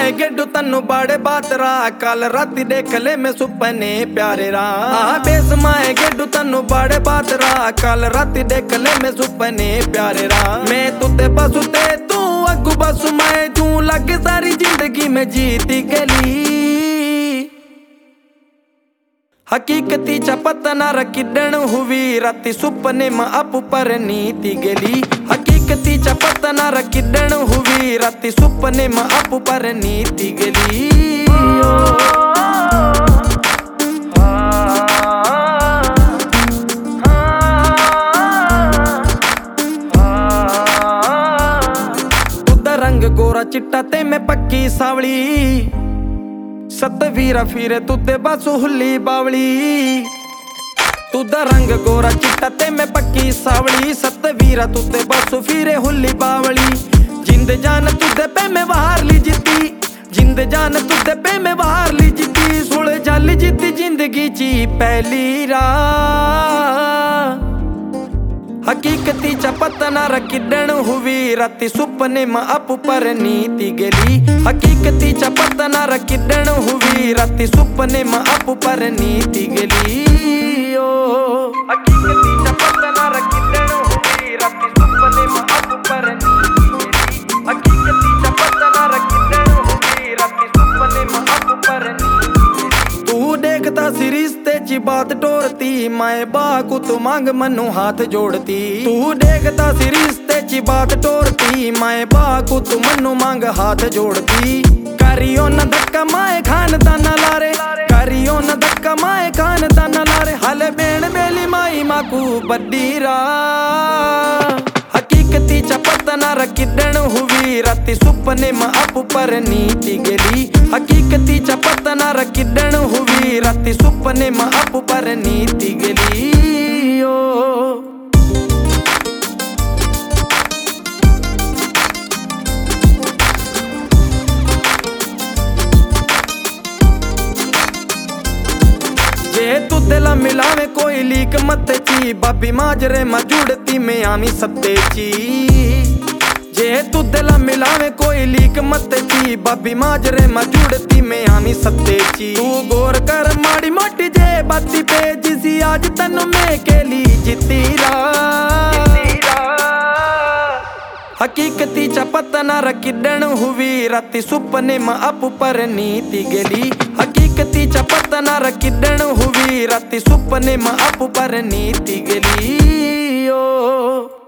माए गेडू तन्नू बाड़े बातरा कल राती देख ले मैं सुपने प्यारे रा बेस माए गेडू तन्नू बाड़े बातरा कल राती देख ले मैं सुपने प्यारे रा मैं तुते बसु ते तू अगू बसु मैं तू लग सारी जिंदगी में जीती गली हकीकतीच्या पतनार किडण हुवी राती सुपने म आप पर नीती गेली हकीकतीच्या पतनार किडण हुवी राती सुपने म आप पर नीती गेली तुदा रंग गोरा चिट्टा ते मैं पक्की सावली सतवीरा फिरे तुते बस हुली बावली तुदा रंग गोरा चिट्टा ते मैं पक्की सावली सतवीरा तुते बस फिरे हुली बावली जिंद जान तुदे पे मैं बाहर ली जीती जिंद जान तुदे पे मैं बाहर ली जीती सुल जल जीती जिंदगी ची पहली रात हकीकतीच्या पतनार किडण हुवी राती सुपने म आप पर नीती गेली हकीकतीच्या पतनार किडण हुवी राती सुपने म आप पर नीती गेली हकीकतीच्या पतनार किडण हुवी राती सुपने म आप पर नीती गेली हकीकतीच्या पतनार किडण हुवी राती सुपने म आप पर नीती तू देखता सी रिश्ते ची बात टोरती माए बाकू तू मांग मनु हाथ जोड़ती तू देखता सी रिश्ते ची बात टोरती माए बाकू तू मनु मांग हाथ जोड़ती करियो न धक्का माए खानदान लारे करियो न धक्का माए खानदान लारे हले बेण बेली माई माकू बड्डीरा हकीकतीच्या पतनार किडण हुवी राती सुपने म आप पर नीती गेली हकीकतीच्या पतनार किडण हुवी राती सुपने म आप पर नीती गेली जे तू दिल मिलावे कोई लीक मत ची बाबी माजरे म जुड़ती में आमी सत्ते ची जे तू दिल मिलावे कोई लीक मत ची बाबी माजरे म जुड़ती में आमी सत्ते ची तू गौर कर माड़ी मोटी जे बाती पे जिसी आज तनु में केली जीती रा हकीकतीच्या पतनार किडण हुवी राती सुपने म आप पर नीती गेली हकीकतीच्या पतनार किडण हुवी राती सुपने म आप पर नीती गेली